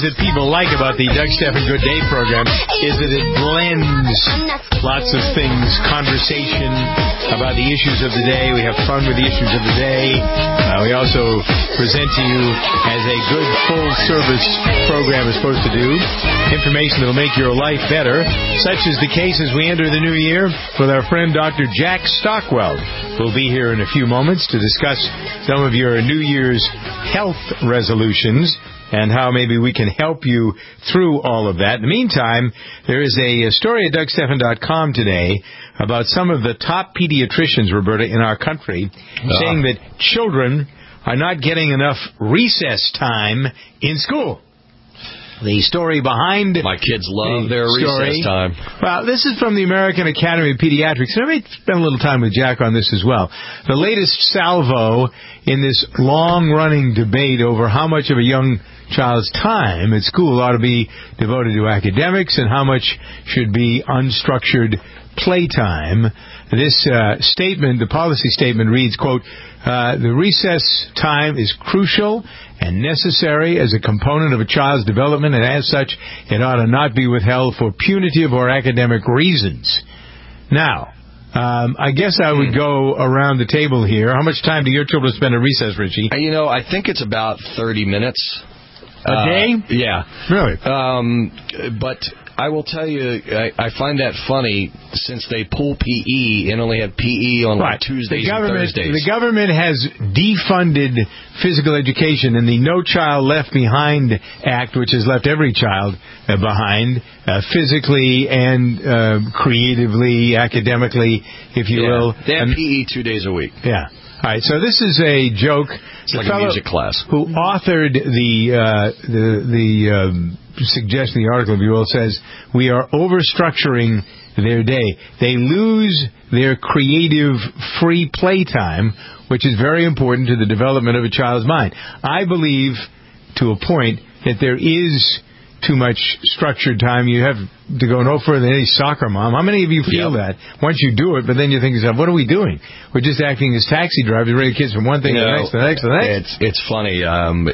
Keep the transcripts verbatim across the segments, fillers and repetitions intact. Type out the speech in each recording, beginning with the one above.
that people like about the Doug Stephan Good Day program is that it blends lots of things, conversation about the issues of the day. We have fun with the issues of the day. Uh, we also present to you, as a good full-service program is supposed to do, information that will make your life better, such is the case as we enter the new year with our friend Doctor Jack Stockwell, who will be here in a few moments to discuss some of your New Year's health resolutions and how maybe we can help you through all of that. In the meantime, there is a story at Doug Stephan dot com today about some of the top pediatricians, Roberta, in our country, uh. saying that children are not getting enough recess time in school. The story behind my kids love the their story, recess time. Well, this is from the American Academy of Pediatrics. And I may spend a little time with Jack on this as well. The latest salvo in this long-running debate over how much of a young child's time at school ought to be devoted to academics and how much should be unstructured playtime. This uh, statement, the policy statement reads, quote, uh, the recess time is crucial and necessary as a component of a child's development, and as such, it ought to not be withheld for punitive or academic reasons. Now, um, I guess I would go around the table here. How much time do your children spend at recess, Richie? You know, I think it's about thirty minutes. A day? Uh, yeah. Really? Um, but I will tell you, I, I find that funny since they pull P E and only have P E on right. like Tuesdays the government, and Thursdays. The government has defunded physical education, and the No Child Left Behind Act, which has left every child uh, behind, uh, physically and uh, creatively, academically, if you yeah. will. They have and, P E two days a week. Yeah. All right, so this is a joke. It's the like a music class. Who authored the uh, the the um, suggestion, the article, if you will, says we are overstructuring their day. They lose their creative free playtime, which is very important to the development of a child's mind. I believe, to a point, that there is too much structured time. You have to go no further than any soccer mom. How many of you feel yep. that once you do it, but then you think to yourself, what are we doing? We're just acting as taxi drivers, bringing kids from one thing you to the know, next, to the next, to the next. It's, it's funny. Um,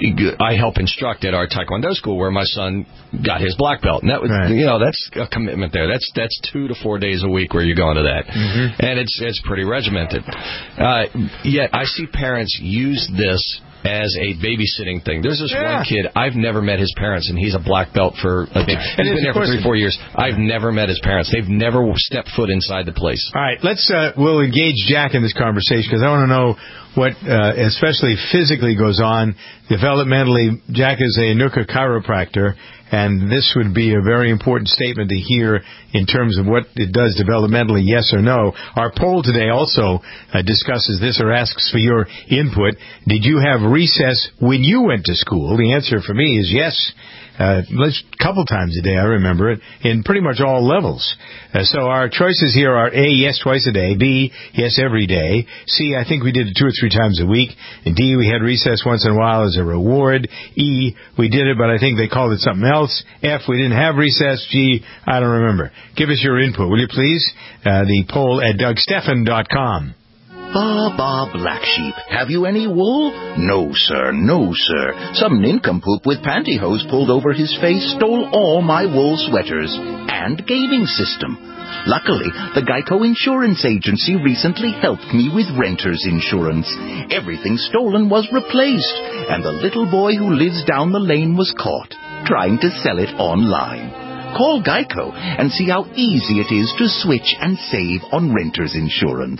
I help instruct at our Taekwondo school where my son got his black belt. And that was, right. you know, that's a commitment there. That's that's two to four days a week where you're going to that. Mm-hmm. And it's, it's pretty regimented. Uh, yet I see parents use this as a babysitting thing. There's this yeah. one kid, I've never met his parents, and he's a black belt for, I think, he's been there for three, four years. I've never met his parents. They've never stepped foot inside the place. All right, let's, uh, we'll engage Jack in this conversation, because I want to know what, uh, especially physically goes on developmentally. Jack is a Nuka chiropractor, and this would be a very important statement to hear in terms of what it does developmentally, yes or no. Our poll today also uh, discusses this or asks for your input. Did you have recess when you went to school? The answer for me is yes. Uh, a couple times a day, I remember it, in pretty much all levels. Uh, so our choices here are A, yes, twice a day, B, yes, every day, C, I think we did it two or three times a week, and D, we had recess once in a while as a reward, E, we did it, but I think they called it something else, F, we didn't have recess, G, I don't remember. Give us your input, will you please? Uh, the poll at Doug Stephan dot com. Bah, bah, black sheep. Have you any wool? No, sir, no, sir. Some nincompoop with pantyhose pulled over his face stole all my wool sweaters and gaming system. Luckily, the Geico Insurance Agency recently helped me with renter's insurance. Everything stolen was replaced, and the little boy who lives down the lane was caught trying to sell it online. Call Geico and see how easy it is to switch and save on renter's insurance.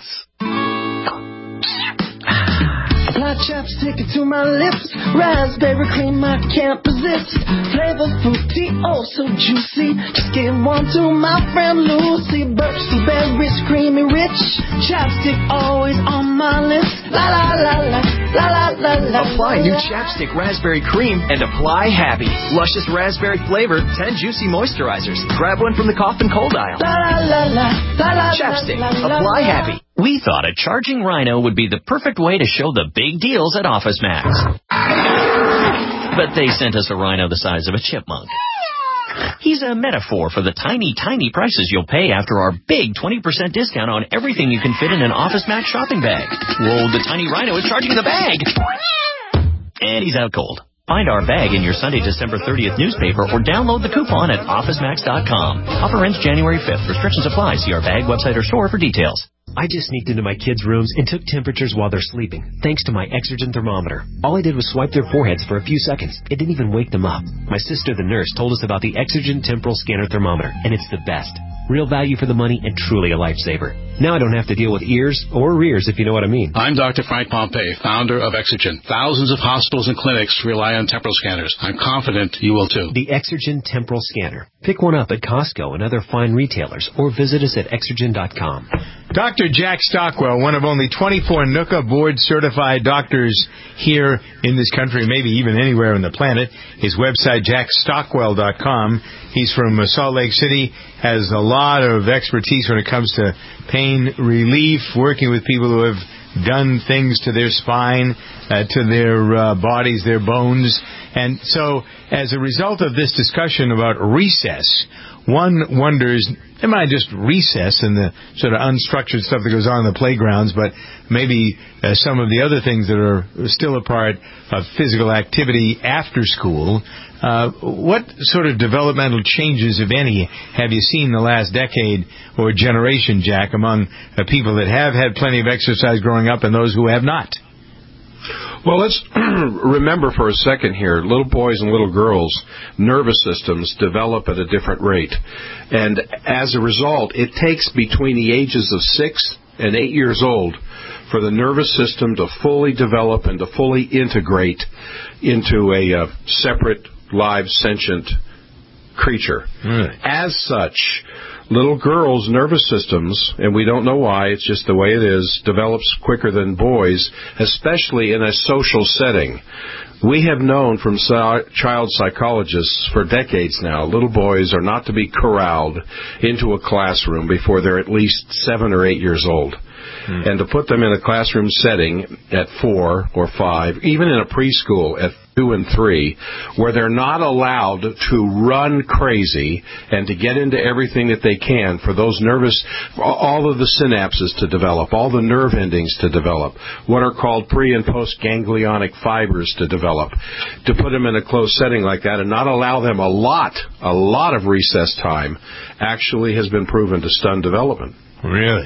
Apply chapstick to my lips. Raspberry cream I can't resist. Flavor fruity, oh so juicy. Just give one to my friend Lucy. Birch berries creamy rich. Chapstick always on my lips. La la la la la la la la. Apply new chapstick raspberry cream and apply happy. Luscious raspberry flavor, ten juicy moisturizers. Grab one from the cough and cold aisle. La la la la la. Chapstick. Apply happy. We thought a charging Rhino would be the perfect way to show the big deals at Office Max. But they sent us a Rhino the size of a chipmunk. He's a metaphor for the tiny, tiny prices you'll pay after our big twenty percent discount on everything you can fit in an Office Max shopping bag. Whoa, the tiny Rhino is charging the bag! And he's out cold. Find our bag in your Sunday, December thirtieth newspaper or download the coupon at office max dot com. Offer ends January fifth. Restrictions apply. See our bag, website, or store for details. I just sneaked into my kids' rooms and took temperatures while they're sleeping, thanks to my Exergen thermometer. All I did was swipe their foreheads for a few seconds. It didn't even wake them up. My sister, the nurse, told us about the Exergen Temporal Scanner Thermometer, and it's the best. Real value for the money and truly a lifesaver. Now I don't have to deal with ears or rears, if you know what I mean. I'm Doctor Frank Pompey, founder of Exergen. Thousands of hospitals and clinics rely on temporal scanners. I'm confident you will too. The Exergen Temporal Scanner. Pick one up at Costco and other fine retailers, or visit us at exergen dot com. Doctor Jack Stockwell, one of only twenty-four N U C A board-certified doctors here in this country, maybe even anywhere on the planet. His website, jack stockwell dot com. He's from Salt Lake City, has a lot of expertise when it comes to pain relief, working with people who have done things to their spine, uh, to their uh, bodies, their bones. And so, as a result of this discussion about recess, one wonders, it might just recess and the sort of unstructured stuff that goes on in the playgrounds, but maybe uh, some of the other things that are still a part of physical activity after school. Uh, what sort of developmental changes, if any, have you seen the last decade or generation, Jack, among uh, people that have had plenty of exercise growing up and those who have not? Well, let's remember for a second here, little boys and little girls' nervous systems develop at a different rate. And as a result, it takes between the ages of six and eight years old for the nervous system to fully develop and to fully integrate into a uh, separate, live, sentient creature. Mm. As such, little girls' nervous systems, and we don't know why, it's just the way it is, develops quicker than boys, especially in a social setting. We have known from child psychologists for decades now, little boys are not to be corralled into a classroom before they're at least seven or eight years old. Hmm. And to put them in a classroom setting at four or five, even in a preschool at two and three, where they're not allowed to run crazy and to get into everything that they can for those nervous, all of the synapses to develop, all the nerve endings to develop, what are called pre- and post-ganglionic fibers to develop, to put them in a closed setting like that and not allow them a lot, a lot of recess time actually has been proven to stun development. Really?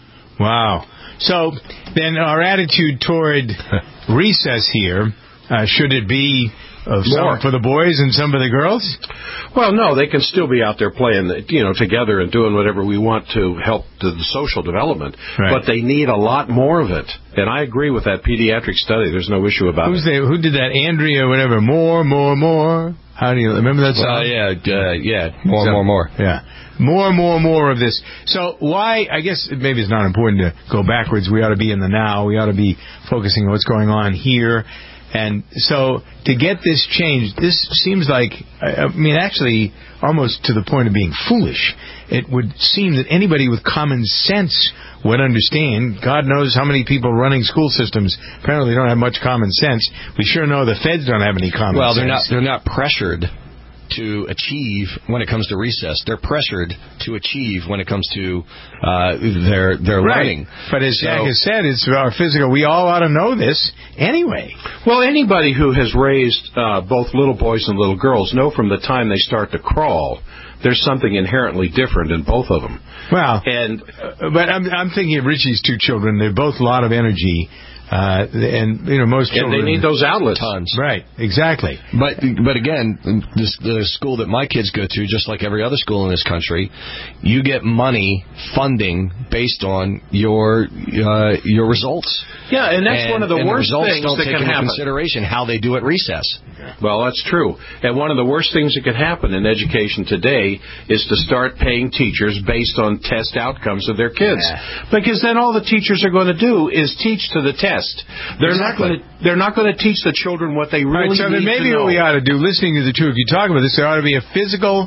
Wow. So then our attitude toward recess here, uh, should it be of some for the boys and some for the girls? Well, no, they can still be out there playing, you know, together and doing whatever we want to help the, the social development. Right. But they need a lot more of it. And I agree with that pediatric study. There's no issue about Who's it. They, who did that? Andrea, whatever. More, more, more. How do you remember that song? Uh, yeah, uh, yeah. More, so, more, more. Yeah. More, more, more of this. So why, I guess maybe it's not important to go backwards. We ought to be in the now. We ought to be focusing on what's going on here. And so to get this change, this seems like, I mean, actually almost to the point of being foolish. It would seem that anybody with common sense would understand. God knows how many people running school systems apparently don't have much common sense. We sure know the feds don't have any common well, sense. Well, they're not, they're not pressured to achieve when it comes to recess. They're pressured to achieve when it comes to uh, their their right. learning. But as so, Jack has said, it's our physical. We all ought to know this anyway. Well, anybody who has raised uh, both little boys and little girls know from the time they start to crawl, there's something inherently different in both of them. Well, and uh, but I'm I'm thinking of Richie's two children. They're both a lot of energy. Uh, and, you know, most children... And they need those outlets. Tons. Right, exactly. But but again, this, the school that my kids go to, just like every other school in this country, you get money, funding, based on your uh, your results. Yeah, and that's and, one of the and worst the things don't that take can into happen. consideration how they do at recess. Well, that's true. And one of the worst things that could happen in education today is to start paying teachers based on test outcomes of their kids. Yeah. Because then all the teachers are going to do is teach to the test. They're exactly. not going to they're not going to teach the children what they really right, so need then maybe to know. What we ought to do, listening to the two of you talk about this, there ought to be a physical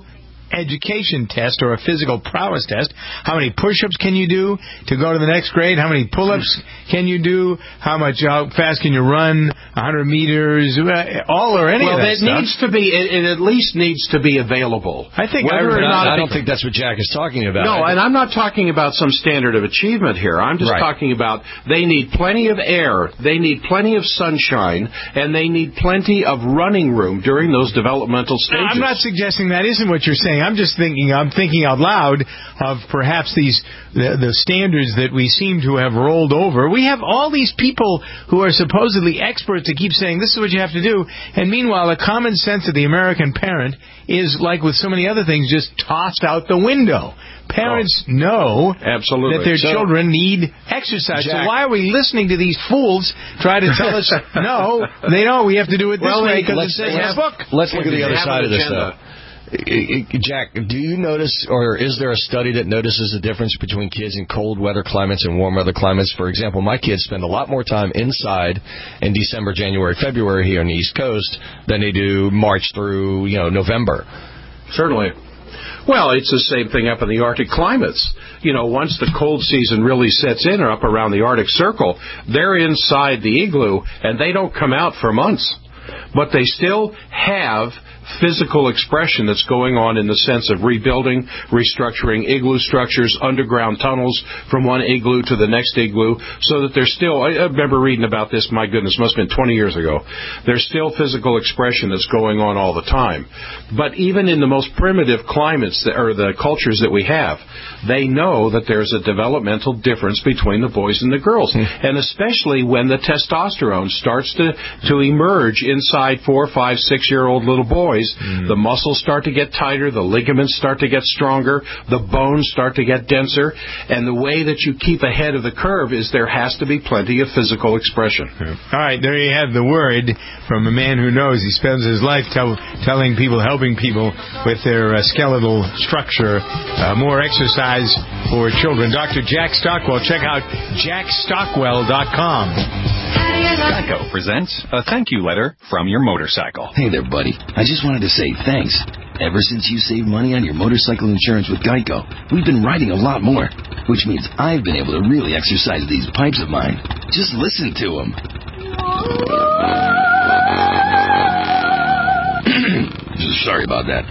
education test or a physical prowess test. How many push-ups can you do to go to the next grade? How many pull-ups can you do? How much how fast can you run? one hundred meters? All or any well, of that it stuff. needs to be. It, it at least needs to be available. I think Whether I, or not I don't think that's what Jack is talking about. No, and I'm not talking about some standard of achievement here. I'm just right. talking about they need plenty of air, they need plenty of sunshine, and they need plenty of running room during those developmental stages. I'm not suggesting that isn't what you're saying. I'm just thinking. I'm thinking out loud of perhaps these the, the standards that we seem to have rolled over. We have all these people who are supposedly experts to keep saying this is what you have to do, and meanwhile, the common sense of the American parent is, like with so many other things, just tossed out the window. Parents oh, know absolutely. that their so, children need exercise. Jack, so why are we listening to these fools try to tell us, no, they know we have to do it this well, way because it let's, says in let's, the book. Let's look at the other side of this, agenda. though. Jack, do you notice, or is there a study that notices the difference between kids in cold weather climates and warm weather climates? For example, my kids spend a lot more time inside in December, January, February here on the East Coast than they do March through, you know, November. Certainly. Well, it's the same thing up in the Arctic climates. You know, once the cold season really sets in or up around the Arctic Circle, they're inside the igloo and they don't come out for months. But they still have physical expression that's going on in the sense of rebuilding, restructuring igloo structures, underground tunnels from one igloo to the next igloo, so that there's still, I remember reading about this, my goodness, must have been twenty years ago, there's still physical expression that's going on all the time. But even in the most primitive climates, that, or the cultures that we have, they know that there's a developmental difference between the boys and the girls, mm. and especially when the testosterone starts to, to emerge inside four, five, six-year-old little boys. Mm. The muscles start to get tighter, the ligaments start to get stronger, the bones start to get denser, and the way that you keep ahead of the curve is there has to be plenty of physical expression. All right, there you have the word from a man who knows. He spends his life tell, telling people, helping people with their uh, skeletal structure, uh, more exercise for children. Doctor Jack Stockwell. Check out jack stockwell dot com. Geico presents a thank you letter from your motorcycle. Hey there, buddy. I just wanted to say thanks. Ever since you saved money on your motorcycle insurance with Geico, we've been riding a lot more, which means I've been able to really exercise these pipes of mine. Just listen to them. Sorry about that.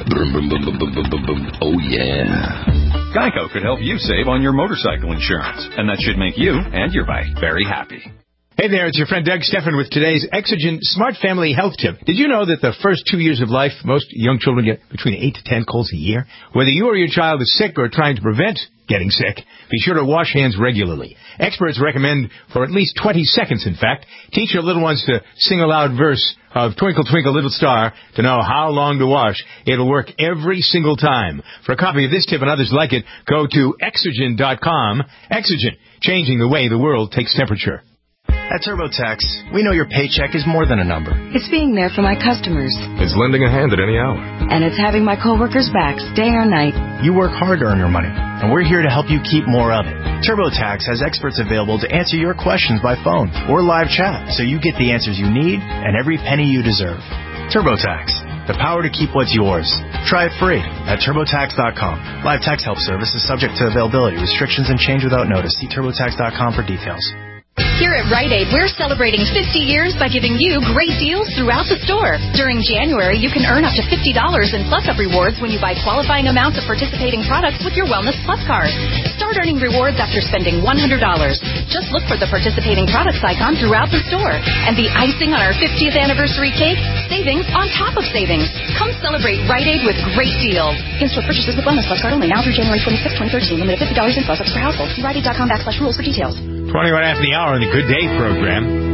Oh, yeah. Geico could help you save on your motorcycle insurance, and that should make you and your bike very happy. Hey there, it's your friend Doug Steffen with today's Exogen Smart Family Health Tip. Did you know that the first two years of life, most young children get between eight to ten colds a year? Whether you or your child is sick or trying to prevent getting sick, be sure to wash hands regularly. Experts recommend for at least twenty seconds, in fact. Teach your little ones to sing a loud verse of Twinkle, Twinkle, Little Star to know how long to wash. It'll work every single time. For a copy of this tip and others like it, go to exogen dot com. Exogen, changing the way the world takes temperature. At TurboTax, we know your paycheck is more than a number. It's being there for my customers. It's lending a hand at any hour. And it's having my coworkers' backs day or night. You work hard to earn your money, and we're here to help you keep more of it. TurboTax has experts available to answer your questions by phone or live chat, so you get the answers you need and every penny you deserve. TurboTax, the power to keep what's yours. Try it free at turbo tax dot com. Live tax help service is subject to availability, restrictions, and change without notice. See turbo tax dot com for details. Here at Rite Aid, we're celebrating fifty years by giving you great deals throughout the store. During January, you can earn up to fifty dollars in Plus-Up rewards when you buy qualifying amounts of participating products with your Wellness Plus card. Start earning rewards after spending one hundred dollars. Just look for the participating products icon throughout the store. And the icing on our fiftieth anniversary cake, savings on top of savings. Come celebrate Rite Aid with great deals. In-store purchases with Wellness Plus card only now through January twenty-sixth, twenty thirteen. Limited fifty dollars in Plus-Ups per household. See Rite Aid dot com backslash rules for details. twenty-one after the hour on the Good Day program.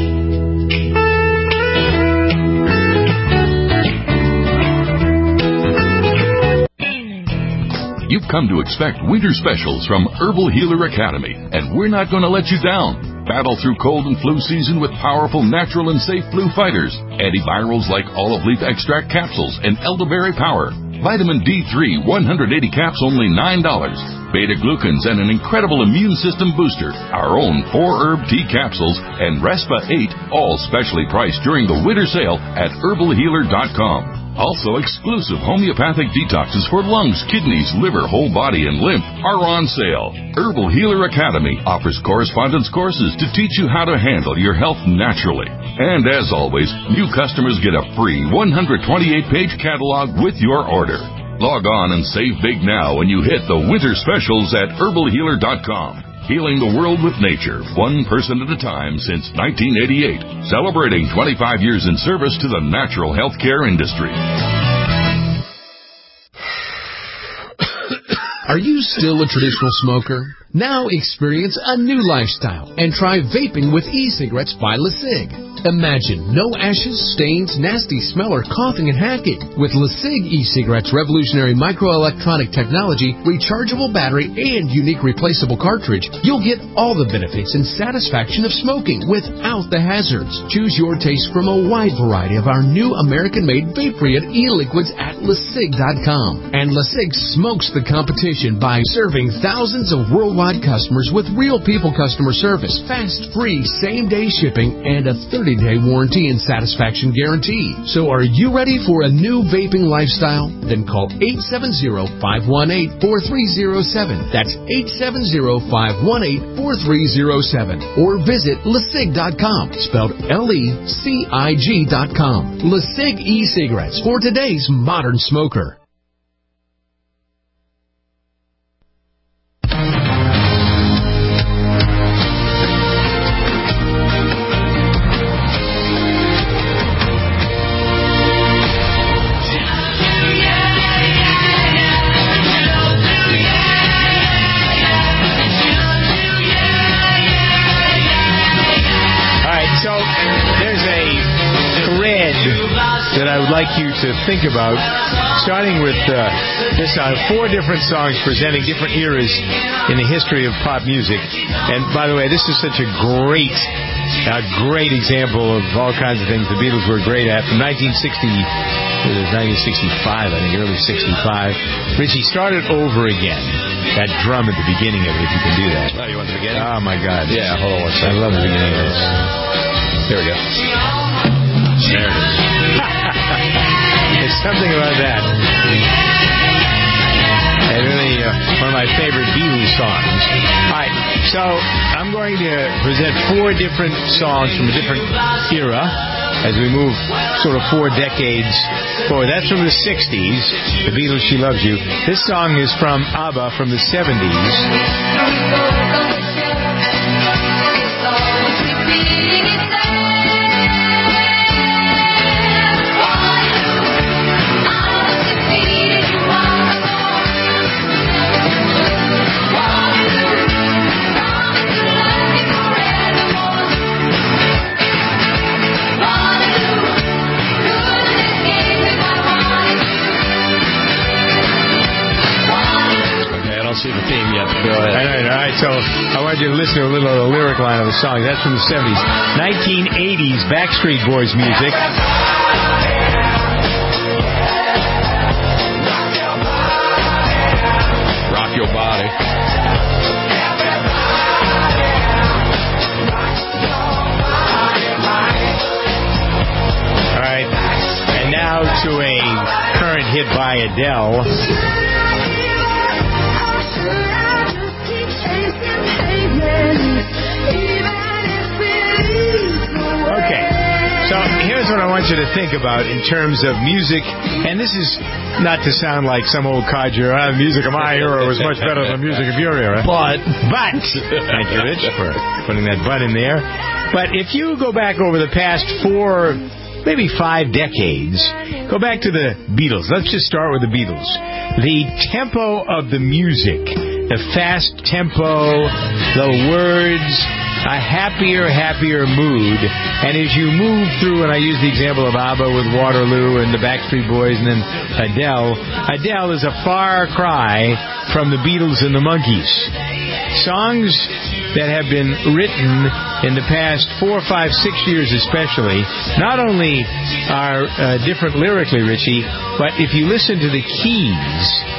You've come to expect winter specials from Herbal Healer Academy, and we're not going to let you down. Battle through cold and flu season with powerful, natural, and safe flu fighters. Antivirals like olive leaf extract capsules and elderberry power. Vitamin D three, one hundred eighty caps, only nine dollars. beta-glucans and an incredible immune system booster, our own four-herb tea capsules, and Respa eight, all specially priced during the winter sale at herbal healer dot com. Also, exclusive homeopathic detoxes for lungs, kidneys, liver, whole body, and lymph are on sale. Herbal Healer Academy offers correspondence courses to teach you how to handle your health naturally. And as always, new customers get a free one hundred twenty-eight page catalog with your order. Log on and save big now when you hit the winter specials at herbal healer dot com. Healing the world with nature, one person at a time since nineteen eighty-eight. Celebrating twenty-five years in service to the natural healthcare industry. Are you still a traditional smoker? Now experience a new lifestyle and try vaping with e-cigarettes by LeSig. Imagine no ashes, stains, nasty smell, or coughing and hacking. With LeSig e-cigarettes' revolutionary microelectronic technology, rechargeable battery, and unique replaceable cartridge, you'll get all the benefits and satisfaction of smoking without the hazards. Choose your taste from a wide variety of our new American-made vape-free e-liquids at LeSig dot com. And LeSig smokes the competition by serving thousands of worldwide customers with real people customer service, fast, free, same-day shipping, and a thirty day warranty and satisfaction guarantee. So are you ready for a new vaping lifestyle? Then call eight seven zero, five one eight, four three zero seven. That's eight seven zero, five one eight, four three zero seven. Or visit LeSig dot com, spelled L E C I G dot com. LeSig e-cigarettes for today's modern smoker. That I would like you to think about, starting with uh, this uh, four different songs presenting different eras in the history of pop music. And by the way, this is such a great, a great example of all kinds of things the Beatles were great at. From nineteen sixty, it was nineteen sixty-five, I think, early sixty-five. Richie, started over again. That drum at the beginning of it, if you can do that. Oh, you want the beginning? Oh my God! Yeah, hold on one second. I love the beginning of this. Here we go. There it is. There's something about that. And really uh, one of my favorite Beatles songs. All right, so I'm going to present four different songs from a different era as we move sort of four decades forward. That's from the sixties, the Beatles, She Loves You. This song is from ABBA from the seventies. See the theme yet. Go ahead. I know, all right, so I want you to listen to a little of the lyric line of the song. That's from the seventies. nineteen eighties Backstreet Boys music. Rock your body. All right, and now to a current hit by Adele. Okay, so here's what I want you to think about in terms of music, and this is not to sound like some old codger, uh, the music of my era was much better than the music of your era. But, but, thank you, Rich, for putting that but in there. But if you go back over the past four, maybe five decades, go back to the Beatles. Let's just start with the Beatles. The tempo of the music, the fast tempo, the words, a happier, happier mood. And as you move through, and I use the example of ABBA with Waterloo and the Backstreet Boys and then Adele, Adele is a far cry from the Beatles and the Monkees. Songs that have been written in the past four, five, six years especially, not only are uh, different lyrically, Richie, but if you listen to the keys,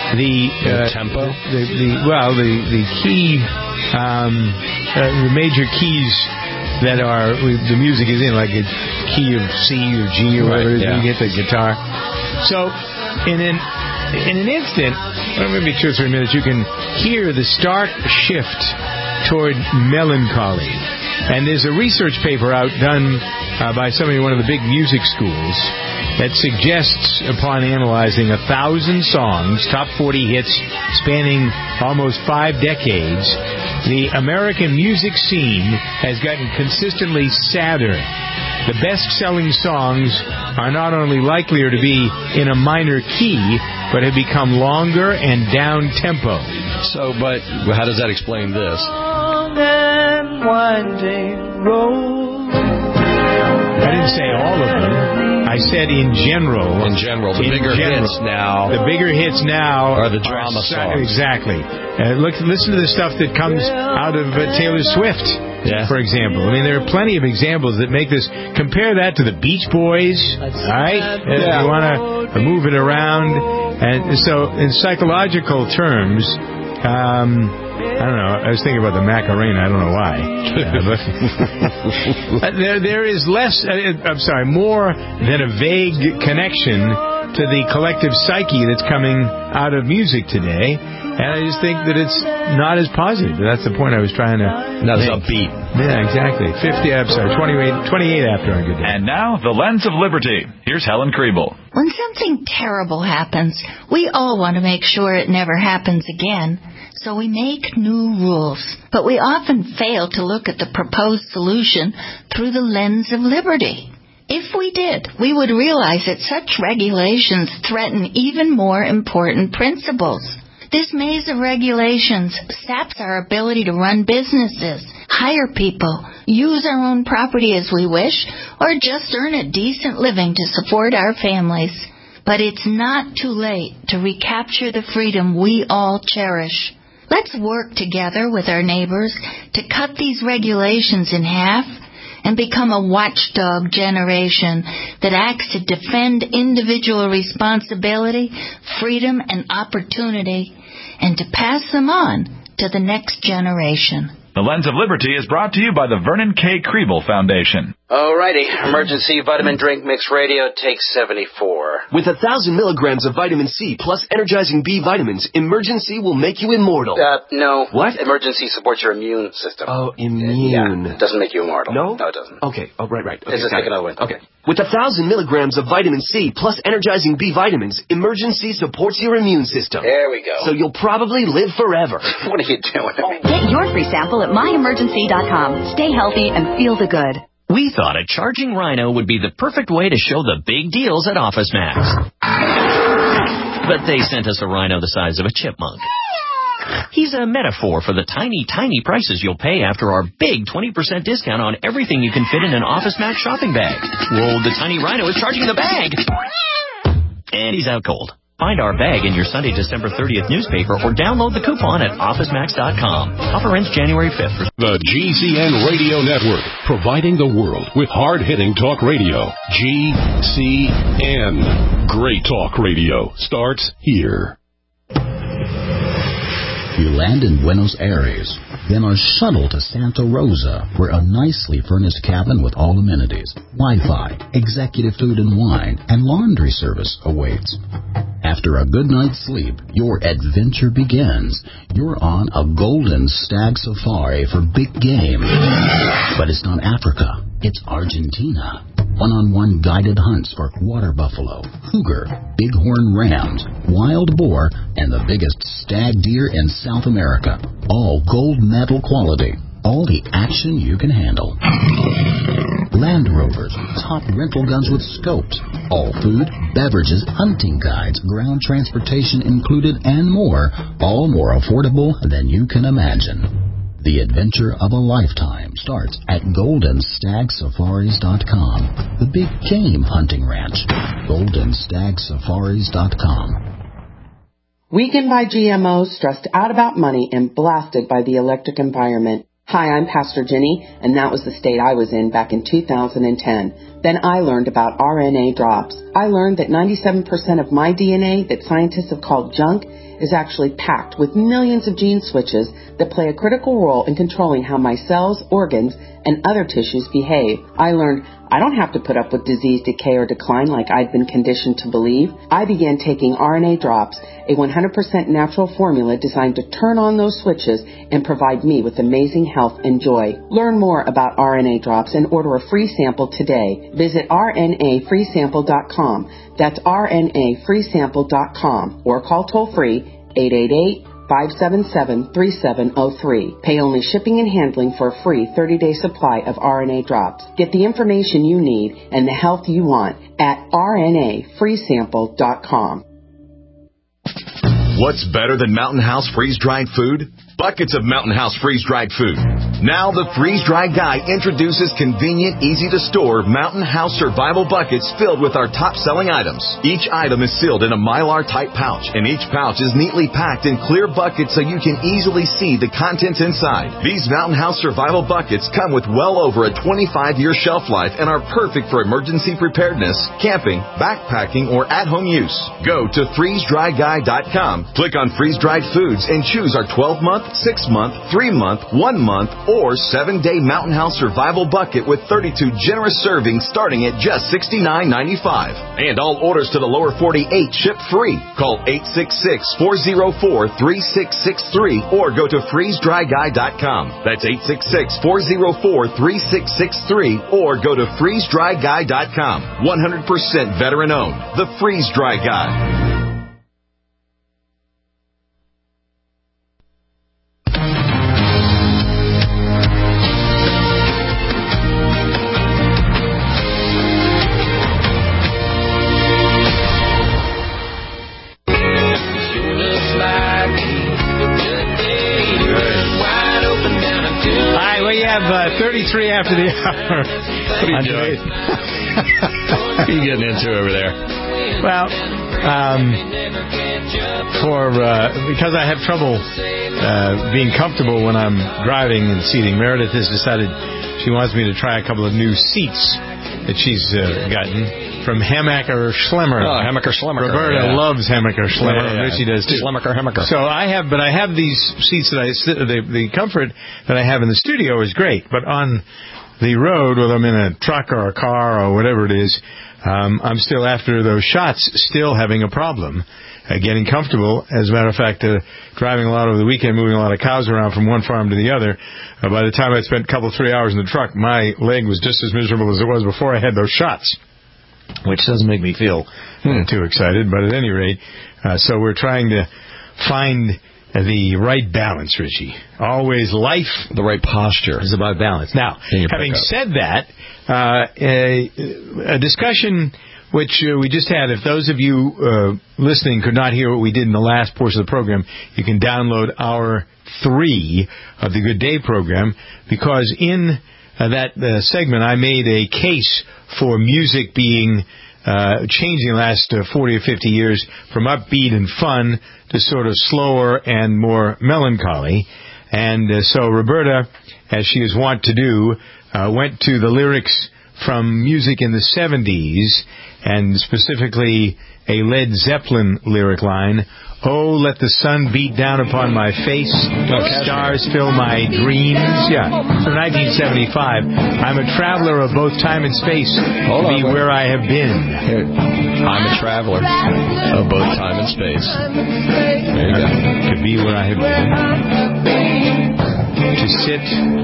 the, uh, the tempo. The, the well, the the key, um, uh, the major keys that are the music is in, like a key of C or G or whatever. Right, yeah. You get the guitar. So in an in an instant, well, maybe two or three minutes, you can hear the stark shift toward melancholy. And there's a research paper out done uh, by somebody in one of the big music schools that suggests, upon analyzing a thousand songs, top forty hits spanning almost five decades, the American music scene has gotten consistently sadder. The best-selling songs are not only likelier to be in a minor key, but have become longer and down-tempo. So, but how does that explain this? Long and winding road. I didn't say all of them. I said in general. In general, the in bigger general, hits now. The bigger hits now are the drama are, songs. Exactly. Uh, look, listen to the stuff that comes out of uh, Taylor Swift, yeah. for example. I mean, there are plenty of examples that make this. Compare that to the Beach Boys, all right? Uh, yeah. You want to move it around, and so in psychological terms. Um, I don't know. I was thinking about the Macarena. I don't know why. Yeah, but there, there is less. Uh, I'm sorry, more than a vague connection to the collective psyche that's coming out of music today, and I just think that it's not as positive. That's the point I was trying to. Not as upbeat. Yeah, exactly. Fifty. I'm sorry. twenty-eight. Twenty-eight after our good day. And now the Lens of Liberty. Here's Helen Kriebel. When something terrible happens, we all want to make sure it never happens again. So we make new rules, but we often fail to look at the proposed solution through the lens of liberty. If we did, we would realize that such regulations threaten even more important principles. This maze of regulations saps our ability to run businesses, hire people, use our own property as we wish, or just earn a decent living to support our families. But it's not too late to recapture the freedom we all cherish. Let's work together with our neighbors to cut these regulations in half and become a watchdog generation that acts to defend individual responsibility, freedom, and opportunity, and to pass them on to the next generation. The Lens of Liberty is brought to you by the Vernon K. Kriebel Foundation. Alrighty, Emergency Vitamin Drink Mix Radio takes seventy-four. With a thousand milligrams of vitamin C plus energizing B vitamins, Emergency will make you immortal. Uh, no. What? Emergency supports your immune system. Oh, immune. Yeah, it doesn't make you immortal. No? No, it doesn't. Okay, oh, right, right. Okay, it's just taking over. Okay. With a thousand milligrams of vitamin C plus energizing B vitamins, Emergency supports your immune system. There we go. So you'll probably live forever. What are you doing? Get your free sample at my emergency dot com. Stay healthy and feel the good. We thought a charging Rhino would be the perfect way to show the big deals at Office Max. But they sent us a Rhino the size of a chipmunk. He's a metaphor for the tiny, tiny prices you'll pay after our big twenty percent discount on everything you can fit in an Office Max shopping bag. Whoa, the tiny Rhino is charging the bag! And he's out cold. Find our bag in your Sunday, December thirtieth newspaper or download the coupon at office max dot com. Offer ends January fifth. The G C N Radio Network, providing the world with hard-hitting talk radio. G C N. Great talk radio starts here. You land in Buenos Aires, then are shuttled to Santa Rosa, where a nicely furnished cabin with all amenities, Wi-Fi, executive food and wine, and laundry service awaits. After a good night's sleep, your adventure begins. You're on a golden stag safari for big game. But it's not Africa, it's Argentina. One-on-one guided hunts for water buffalo, cougar, bighorn rams, wild boar, and the biggest stag deer in South America. All gold medal quality. All the action you can handle. Land Rovers, top rental guns with scopes. All food, beverages, hunting guides, ground transportation included, and more. All more affordable than you can imagine. The adventure of a lifetime starts at golden stag safaris dot com. The big game hunting ranch. golden stag safaris dot com. Weakened by G M Os, stressed out about money, and blasted by the electric environment. Hi, I'm Pastor Jenny, and that was the state I was in back in two thousand ten. Then I learned about R N A drops. I learned that ninety-seven percent of my D N A that scientists have called junk is actually packed with millions of gene switches that play a critical role in controlling how my cells, organs, and other tissues behave. I learned I don't have to put up with disease, decay, or decline like I'd been conditioned to believe. I began taking R N A drops, a one hundred percent natural formula designed to turn on those switches and provide me with amazing health and joy. Learn more about R N A drops and order a free sample today. Visit R N A free sample dot com. That's R N A free sample dot com or call toll free eight eight eight, five seven seven, three seven zero three. Pay only shipping and handling for a free thirty-day supply of R N A drops. Get the information you need and the health you want at R N A free sample dot com. What's better than Mountain House freeze-dried food? Buckets of Mountain House freeze-dried food. Now the freeze-dried guy introduces convenient, easy-to-store Mountain House survival buckets filled with our top-selling items. Each item is sealed in a Mylar-type pouch, and each pouch is neatly packed in clear buckets so you can easily see the contents inside. These Mountain House survival buckets come with well over a twenty-five year shelf life and are perfect for emergency preparedness, camping, backpacking, or at-home use. Go to freeze dry guy dot com, click on freeze-dried foods, and choose our twelve month, six month, three month, one month, or seven day Mountain House survival bucket with thirty-two generous servings starting at just sixty-nine ninety-five. And all orders to the lower forty-eight ship free. Call eight six six, four zero four, three six six three or go to freeze dry guy dot com. That's eight six six, four zero four, three six six three or go to freeze dry guy dot com. one hundred percent veteran owned. The Freeze Dry Guy. thirty-three after the hour. What are you doing? What are you getting into over there? Well, um, for uh, because I have trouble uh, being comfortable when I'm driving and seating, Meredith has decided she wants me to try a couple of new seats that she's uh, gotten from Hammacher Schlemmer. Oh, Hammacher Schlemmer. Roberta yeah. loves Hammacher Schlemmer. Yeah, yeah, yeah. She does too. Schlemmer, Hammacher. So I have, but I have these seats that I sit. The, the comfort that I have in the studio is great, but on the road, whether I'm in a truck or a car or whatever it is, um, I'm still after those shots, still having a problem uh, getting comfortable. As a matter of fact, uh, driving a lot over the weekend, moving a lot of cows around from one farm to the other. Uh, by the time I spent a couple, three hours in the truck, my leg was just as miserable as it was before I had those shots, which doesn't make me feel hmm. too excited. But at any rate, uh, so we're trying to find the right balance, Richie. Always life, the right posture is about balance. Now, having said that, uh, a, a discussion which uh, we just had, if those of you uh, listening could not hear what we did in the last portion of the program, you can download hour three of the Good Day program, because in uh, that uh, segment I made a case for music being uh, changing the last uh, forty or fifty years from upbeat and fun to sort of slower and more melancholy. And uh, so Roberta, as she is wont to do, uh, went to the lyrics from music in the seventies, and specifically a Led Zeppelin lyric line, "Oh, let the sun beat down upon my face, stars fill my dreams." Yeah, from nineteen seventy-five. I'm a traveler of both time and space, Hold be on, where I have been. Here. I'm a traveler of both time and space. There you go. To be where I have been. To sit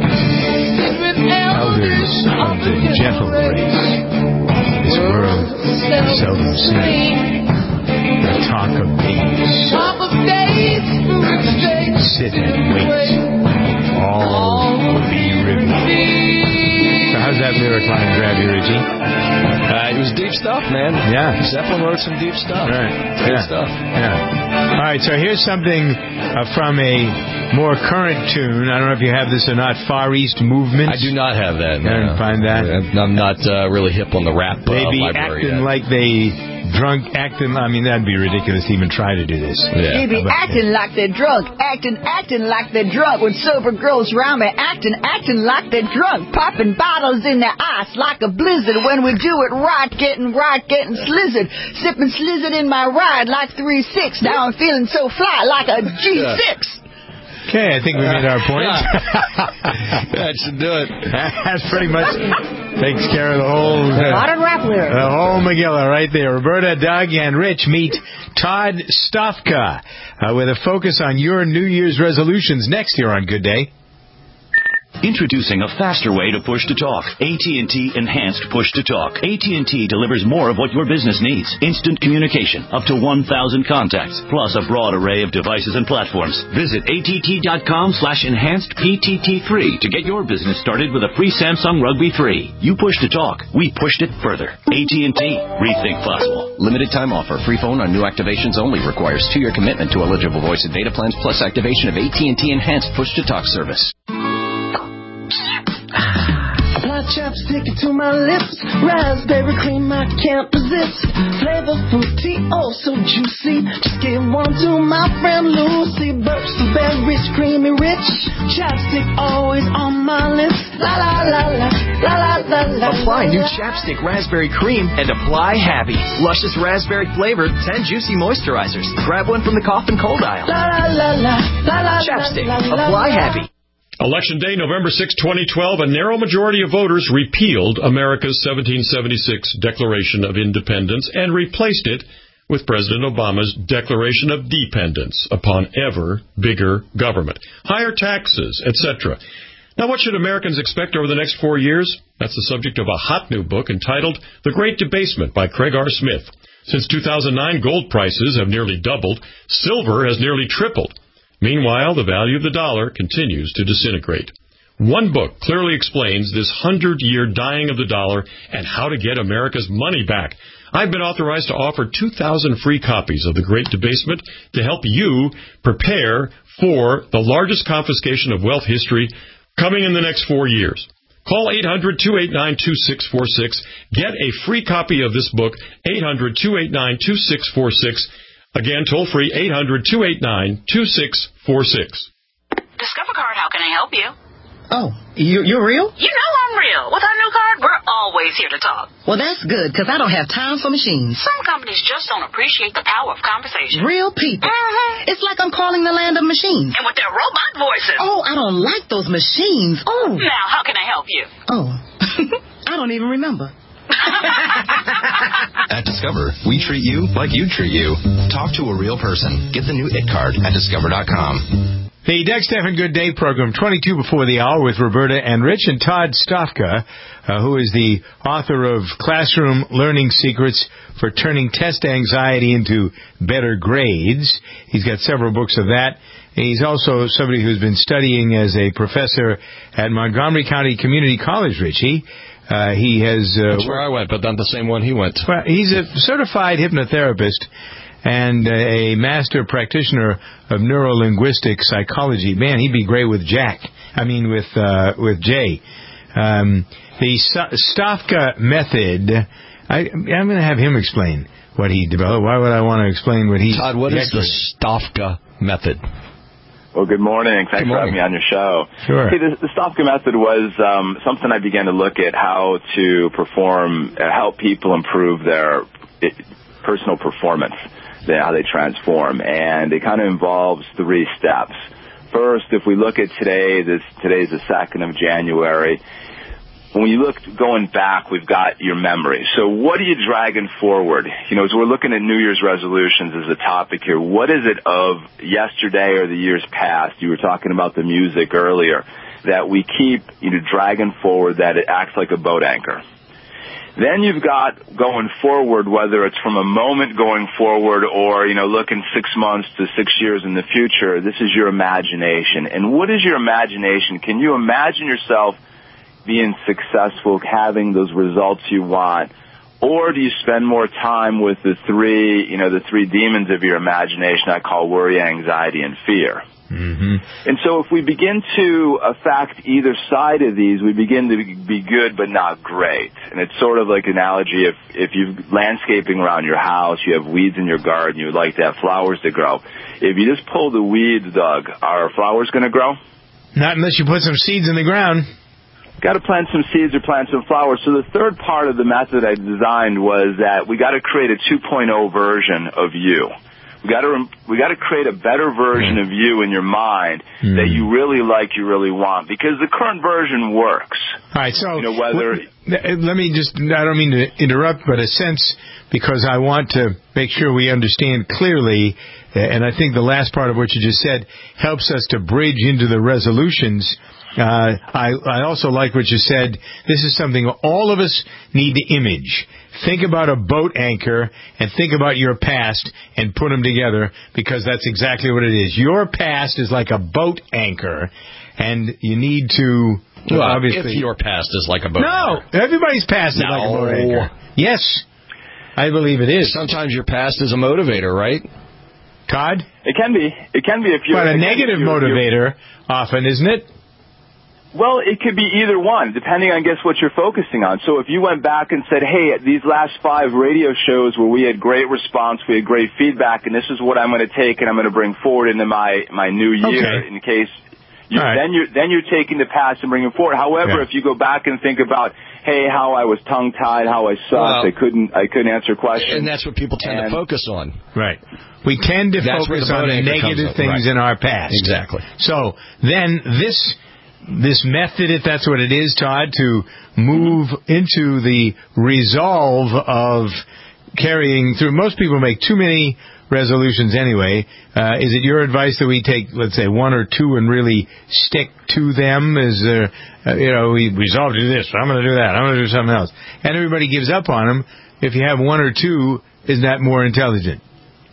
elders of the gentle race. This world seldom seen. The talk of days. Sit and wait. All will be revealed. So how's that lyric line grab you, Richie? Uh, it was deep stuff, man. Yeah. Zeppelin wrote some deep stuff. Right. Good yeah. stuff. Yeah. All right, so here's something uh, from a more current tune. I don't know if you have this or not. Far East Movement. I do not have that. You didn't find that? I'm not uh, really hip on the rap uh, They be library acting yet. like they drunk, acting. I mean, that'd be ridiculous to even try to do this. Yeah. They be acting like they're drunk, acting, acting like they're drunk. When sober girls round me, acting, acting like they're drunk, popping bottles in their ice like a blizzard. When we do it right, getting right, getting slizzard, sipping slizzard in my ride like three six. Now I'm feeling so fly like a G six. Okay, I think we made our point. That should do it. That's pretty much takes care of the whole uh, modern rap lyrics. The whole Megillah right there. Roberta, Doug, and Rich meet Todd Stofka uh, with a focus on your New Year's resolutions next year on Good Day. Introducing a faster way to push to talk. A T and T Enhanced Push to Talk. A T and T delivers more of what your business needs. Instant communication, up to one thousand contacts, plus a broad array of devices and platforms. Visit att.com slash enhanced PTT3 to get your business started with a free Samsung Rugby three. You push to talk. We pushed it further. A T and T. Rethink possible. Limited time offer. Free phone on new activations only. Requires two-year commitment to eligible voice and data plans plus activation of A T and T Enhanced Push to Talk service. Apply chapstick to my lips. Raspberry cream I can't resist. Flavor fruity, oh so juicy. Just give one to my friend Lucy. Birch the berries, creamy rich. Chapstick always on my lips. La la la la la la la la. Apply new chapstick raspberry cream and apply Happy. Luscious raspberry flavored ten juicy moisturizers. Grab one from the cough and cold aisle. La la la la la. Chapstick. Apply Happy. Election Day, November sixth, twenty twelve, a narrow majority of voters repealed America's seventeen seventy-six Declaration of Independence and replaced it with President Obama's Declaration of Dependence upon ever bigger government, higher taxes, et cetera. Now, what should Americans expect over the next four years? That's the subject of a hot new book entitled The Great Debasement by Craig R. Smith. Since two thousand nine, gold prices have nearly doubled. Silver has nearly tripled. Meanwhile, the value of the dollar continues to disintegrate. One book clearly explains this hundred-year dying of the dollar and how to get America's money back. I've been authorized to offer two thousand free copies of The Great Debasement to help you prepare for the largest confiscation of wealth history coming in the next four years. Call eight hundred, two eight nine, two six four six. Get a free copy of this book, eight hundred, two eight nine, two six four six. Again, toll free, eight hundred, two eight nine, two six four six. Discover Card, how can I help you? Oh, you, you're real? You know I'm real. With our new card, we're always here to talk. Well, that's good, because I don't have time for machines. Some companies just don't appreciate the power of conversation. Real people. Mm-hmm. It's like I'm calling the land of machines. And with their robot voices. Oh, I don't like those machines. Oh. Now, how can I help you? Oh, I don't even remember. At Discover, we treat you like you'd treat you. Talk to a real person. Get the new It Card at discover dot com. The Doug Stephan Good Day program, twenty-two before the hour with Roberta and Rich, and Todd Stofka, uh, who is the author of Classroom Learning Secrets for Turning Test Anxiety into Better Grades. He's got several books of that. He's also somebody who's been studying as a professor at Montgomery County Community College, Richie. Uh, he has... Uh, That's where I went, but not the same one he went. Well, he's a certified hypnotherapist and a master practitioner of neuro-linguistic psychology. Man, he'd be great with Jack. I mean, with uh, with Jay. Um, the Stofka method, I, I'm going to have him explain what he developed. Why would I want to explain what he... Todd, what is the Stofka method? Well, good morning. Thanks good morning. for having me on your show. Sure. Hey, the, the Stofka method was um, something I began to look at how to perform, uh, help people improve their it, personal performance, they, how they transform. And it kind of involves three steps. First, if we look at today, this today's the second of January. When you look going back, we've got your memory. So what are you dragging forward? You know, as we're looking at New Year's resolutions as a topic here, what is it of yesterday or the years past? You were talking about the music earlier, that we keep, you know, dragging forward, that it acts like a boat anchor. Then you've got going forward, whether it's from a moment going forward or, you know, looking six months to six years in the future. This is your imagination. And what is your imagination? Can you imagine yourself being successful, having those results you want? Or do you spend more time with the three, you know, the three demons of your imagination I call worry, anxiety, and fear? Mm-hmm. And so if we begin to affect either side of these, we begin to be good but not great. And it's sort of like an analogy if, if you're landscaping around your house, you have weeds in your garden, you would like to have flowers to grow. If you just pull the weeds, Doug, are flowers going to grow? Not unless you put some seeds in the ground. Got to plant some seeds or plant some flowers. So the third part of the method I designed was that we got to create a two point oh version of you. We got to we got to create a better version of you in your mind mm. that you really like, you really want, because the current version works. All right, so you know, whether let me just, I don't mean to interrupt, but a sense, because I want to make sure we understand clearly, and I think the last part of what you just said helps us to bridge into the resolutions. Uh, I, I also like what you said. This is something all of us need to image. Think about a boat anchor and think about your past and put them together, because that's exactly what it is. Your past is like a boat anchor, and you need to... Well, obviously, if your past is like a boat no, anchor. No, everybody's past no. is like a boat anchor. Yes, I believe it is. Sometimes your past is a motivator, right? Todd? It can be. It can be if you're... But a negative you're, motivator, you're, often, isn't it? Well, it could be either one, depending on, guess, what you're focusing on. So if you went back and said, hey, these last five radio shows where we had great response, we had great feedback, and this is what I'm going to take and I'm going to bring forward into my, my new year, okay. in case... You, right. Then you're then you're taking the past and bringing it forward. However, yeah. if you go back and think about, hey, how I was tongue-tied, how I sucked, well, I couldn't I couldn't answer questions, and that's what people tend and, to focus on. Right. We tend to that's focus on the negative things right. in our past. Exactly. So then this this method, if that's what it is, Todd, to move into the resolve of carrying through. Most people make too many resolutions anyway. Uh, is it your advice that we take, let's say, one or two and really stick to them? Is there, uh, you know, we resolve to do this, I'm going to do that, I'm going to do something else, and everybody gives up on them. If you have one or two, isn't that more intelligent?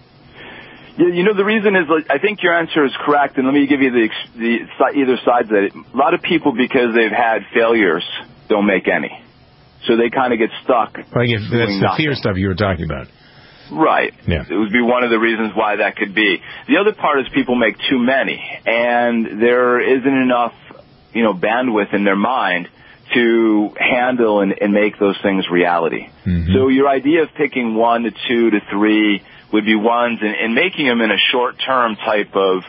Yeah, you know, the reason is, like, I think your answer is correct, and let me give you the, the either sides of it. A lot of people, because they've had failures, don't make any. So they kind of get stuck. Like if that's the fear stuff you were talking about. Right. Yeah. It would be one of the reasons why that could be. The other part is people make too many, and there isn't enough, you know, bandwidth in their mind to handle and, and make those things reality. Mm-hmm. So your idea of picking one to two to three would be ones and, and making them in a short-term type of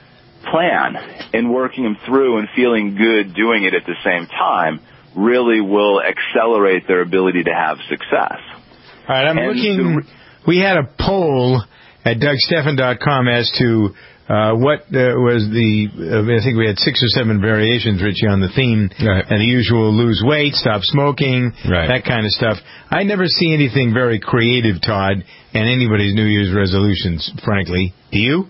plan and working them through and feeling good doing it at the same time really will accelerate their ability to have success. All right, I'm and looking... The, we had a poll at Doug Stephan dot com as to uh, what uh, was the... Uh, I think we had six or seven variations, Richie, on the theme. Right. And the usual lose weight, stop smoking, right. that kind of stuff. I never see anything very creative, Todd, in anybody's New Year's resolutions, frankly. Do you?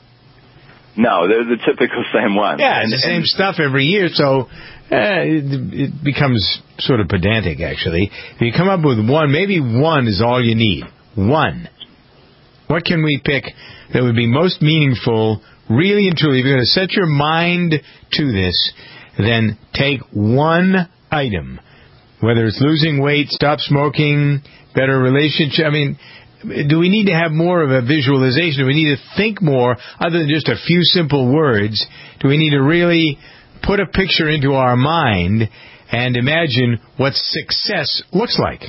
No, they're the typical same one. Yeah, and the same stuff every year, so... Uh, it, it becomes sort of pedantic, actually. If you come up with one, maybe one is all you need. One. What can we pick that would be most meaningful, really and truly? If you're going to set your mind to this, then take one item. Whether it's losing weight, stop smoking, better relationship. I mean, do we need to have more of a visualization? Do we need to think more, other than just a few simple words? Do we need to really... put a picture into our mind and imagine what success looks like?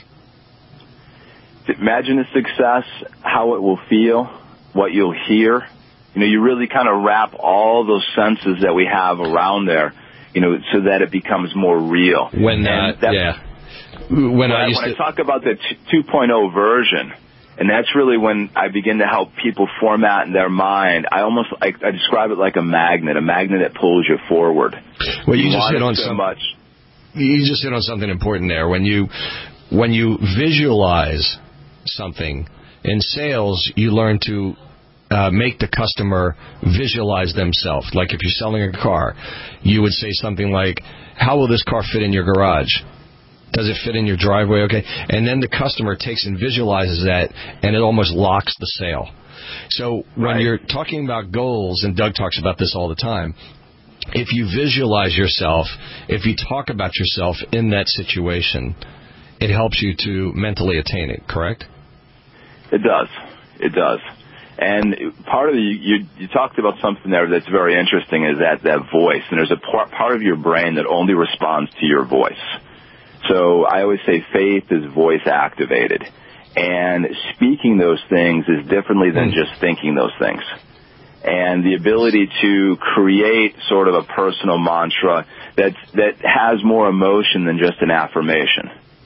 Imagine a success, how it will feel, what you'll hear. You know, you really kind of wrap all those senses that we have around there, you know, so that it becomes more real. When, uh, that, yeah. When, when I, I, used when to... I talk about the two point oh version, and that's really when I begin to help people format in their mind. I almost I, I describe it like a magnet, a magnet that pulls you forward. Well, you, you just hit on so some, much. You just hit on something important there. When you when you visualize something in sales, you learn to uh, make the customer visualize themselves. Like if you're selling a car, you would say something like, "How will this car fit in your garage? Does it fit in your driveway? Okay." And then the customer takes and visualizes that, and it almost locks the sale. So when right. you're talking about goals, and Doug talks about this all the time, if you visualize yourself, if you talk about yourself in that situation, it helps you to mentally attain it, correct? It does. It does. And part of the, you, you talked about something there that's very interesting, is that, that voice. And there's a part, part of your brain that only responds to your voice. So I always say faith is voice activated. And speaking those things is differently than just thinking those things. And the ability to create sort of a personal mantra that, that has more emotion than just an affirmation.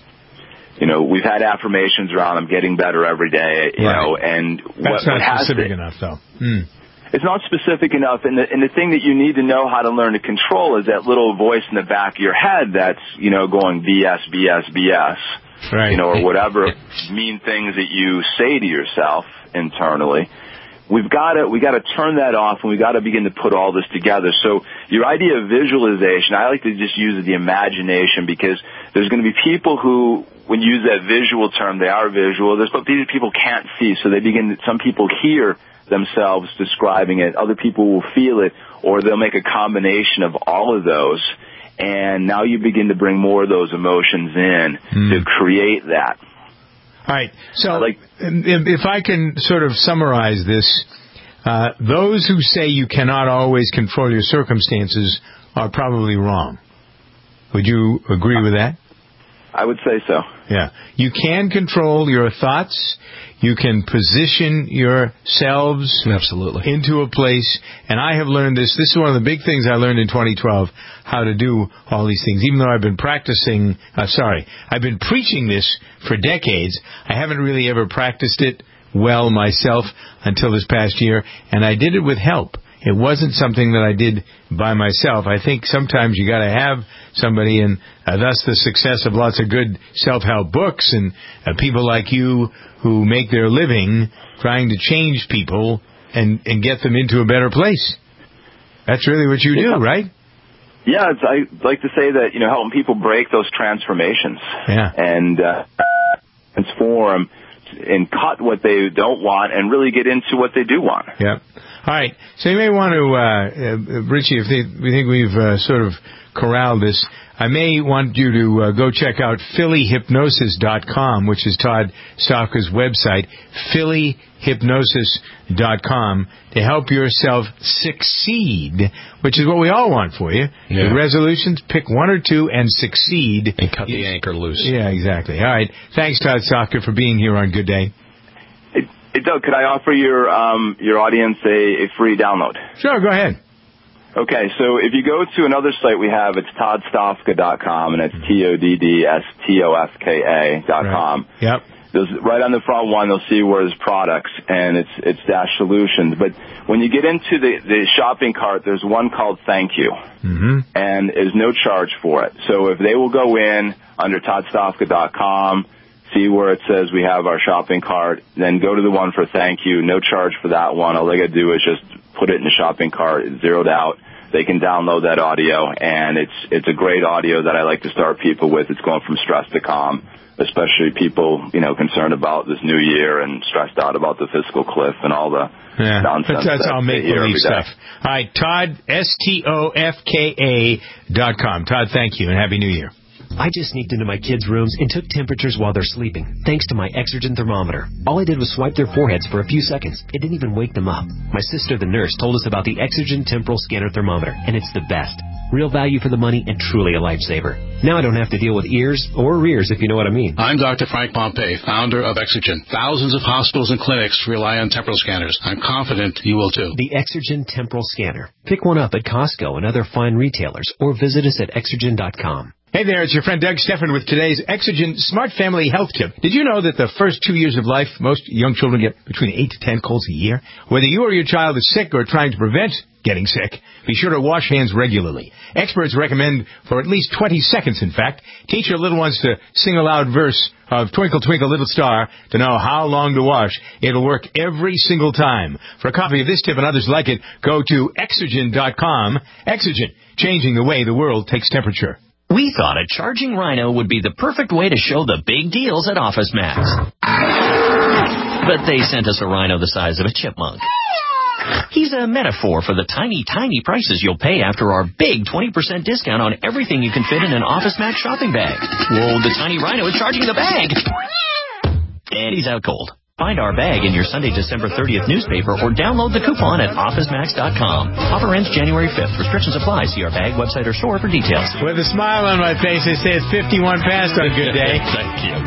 You know, we've had affirmations around, I'm getting better every day, you right. know, and That's what, not what has specific to, enough, though. Mm. It's not specific enough, and the, and the thing that you need to know how to learn to control is that little voice in the back of your head that's, you know, going B S, B S, B S, right. you know, or whatever mean things that you say to yourself internally. We've got to, we got to turn that off, and we've got to begin to put all this together. So your idea of visualization, I like to just use the imagination, because there's going to be people who, when you use that visual term, they are visual. There's but these people can't see, so they begin. Some people hear themselves describing it. Other people will feel it, or they'll make a combination of all of those. And now you begin to bring more of those emotions in mm. to create that. All right. So like, if I can sort of summarize this, uh, those who say you cannot always control your circumstances are probably wrong. Would you agree with that? I would say so. Yeah. You can control your thoughts. You can position yourselves absolutely into a place. And I have learned this. This is one of the big things I learned in twenty twelve, how to do all these things. Even though I've been practicing, uh, sorry, I've been preaching this for decades, I haven't really ever practiced it well myself until this past year. And I did it with help. It wasn't something that I did by myself. I think sometimes you got to have somebody, and uh, thus the success of lots of good self-help books and uh, people like you who make their living trying to change people and, and get them into a better place. That's really what you do, yeah. right? Yeah, it's, I like to say that, you know, helping people break those transformations yeah. and uh, transform and cut what they don't want and really get into what they do want. Yeah. All right. So you may want to, uh, uh, Richie, if they, we think we've uh, sort of corralled this, I may want you to uh, go check out Philly Hypnosis dot com, which is Todd Stalker's website, Philly Hypnosis dot com, to help yourself succeed, which is what we all want for you. Yeah. The resolutions, pick one or two and succeed. And cut the anchor loose. Yeah, exactly. All right. Thanks, Todd Stalker, for being here on Good Day. Hey, hey Doug, could I offer your um, your audience a, a free download? Sure, go ahead. Okay, so if you go to another site we have, it's todd stofka dot com, and it's T O D D S T O F K A dot com. Right. Yep. There's, right on the front one, you'll see where there's products, and it's it's Dash Solutions. But when you get into the, the shopping cart, there's one called Thank You, mm-hmm. and there's no charge for it. So if they will go in under todd stofka dot com, see where it says we have our shopping cart, then go to the one for Thank You, no charge for that one. All they got to do is just put it in the shopping cart, it's zeroed out. They can download that audio, and it's it's a great audio that I like to start people with. It's going from stress to calm, especially people, you know, concerned about this new year and stressed out about the fiscal cliff and all the yeah, nonsense. That's, that's that all make-believe stuff. All right, Todd, S T O F K A dot com. Todd, thank you, and Happy New Year. I just sneaked into my kids' rooms and took temperatures while they're sleeping, thanks to my Exergen thermometer. All I did was swipe their foreheads for a few seconds. It didn't even wake them up. My sister, the nurse, told us about the Exergen Temporal Scanner Thermometer, and it's the best. Real value for the money and truly a lifesaver. Now I don't have to deal with ears or rears, if you know what I mean. I'm Doctor Frank Pompey, founder of Exergen. Thousands of hospitals and clinics rely on temporal scanners. I'm confident you will too. The Exergen Temporal Scanner. Pick one up at Costco and other fine retailers, or visit us at exergen dot com. Hey there, it's your friend Doug Stephan with today's Exergen Smart Family Health Tip. Did you know that the first two years of life, most young children get between eight to ten colds a year? Whether you or your child is sick or trying to prevent getting sick, be sure to wash hands regularly. Experts recommend for at least twenty seconds, in fact. Teach your little ones to sing a loud verse of Twinkle, Twinkle, Little Star to know how long to wash. It'll work every single time. For a copy of this tip and others like it, go to exergen dot com. Exergen, changing the way the world takes temperature. We thought a charging Rhino would be the perfect way to show the big deals at OfficeMax. But they sent us a Rhino the size of a chipmunk. He's a metaphor for the tiny, tiny prices you'll pay after our big twenty percent discount on everything you can fit in an Office Max shopping bag. Whoa, the tiny rhino is charging the bag. And he's out cold. Find our bag in your Sunday, December thirtieth newspaper or download the coupon at office max dot com. Offer ends January fifth. Restrictions apply. See our bag, website, or store for details. With a smile on my face, I say it's fifty-one past on a good day. Thank you.